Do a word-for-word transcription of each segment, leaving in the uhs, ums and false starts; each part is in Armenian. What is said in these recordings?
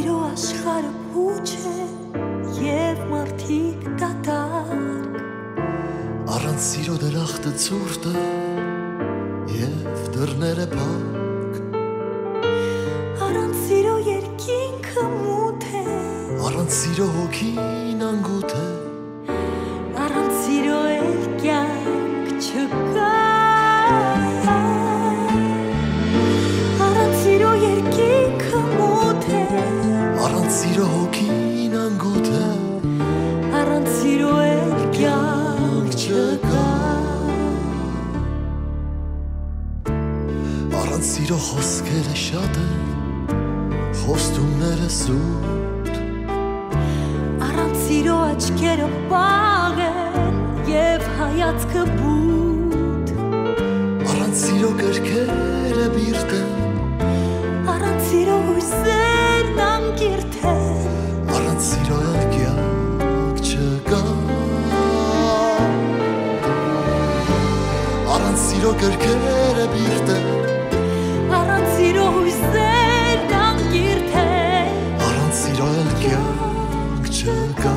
սիրո աշխարհը փուչ է եւ մարդիկ դատարկ Առանց սիրո դրախտը ցուրտ է եւ դռները փակ Առանց սիրո երկինքը մութ է Առանց սիրո հոգին անգութ է Առանց սիրո էլ կյանք չկա Առանց սիրո երկինքը մութ է Առանց սիրո հոգին անգութ է Առանց սիրո էլ կյանք չկա Առանց սիրո խոսքերը շատ է Խոստումները սուտ Առանց սիրո աչքերը պաղ են եւ հայացքը բութ Առանց սիրո կրքերը բիրտ են Առանց սիրո հույսերն անկիրթ են Առանց սիրո էլ կյանք չկա Առանց սիրո կրքերը բիրտ են Առանց սիրո հույսերն անկիրթ են Առանց սիրո էլ կյանք չկա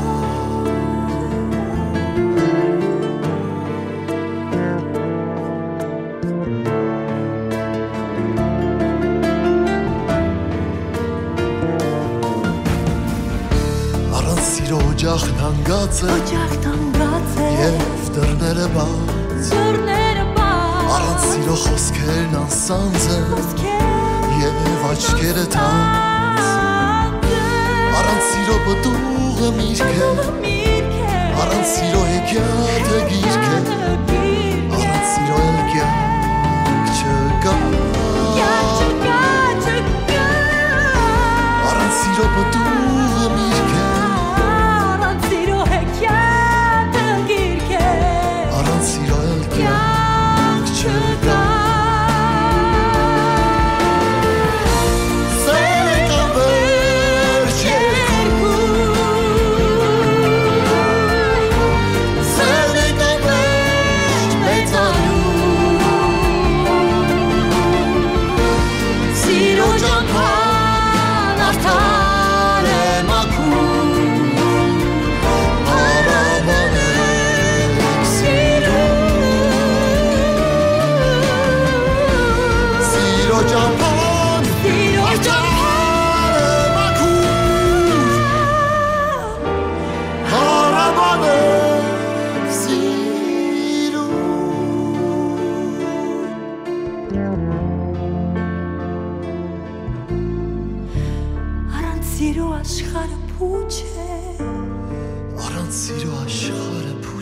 Առանց սիրո օջախն հանգած է Օջախն հանգած է Եվ դռները բաց Ձորները բաց Առանց սիրո խոսքերն անսանձ են Խոսքեր Եվ աչքերը թանց Առանց սիրո պտուղը միրք է միրք է Առանց սիրո հեքիաթը գիրք է Առանց սիրո էլ կյանք չկա Կյանք չկա, չկա Առանց սիրո պտուղը միրք է Առանց սիրո հեքիաթը գիրք է Առանց սիրո էլ կյանք չկա Սիրո աշխարհը փուչ է Առանց սիրո աշխարհը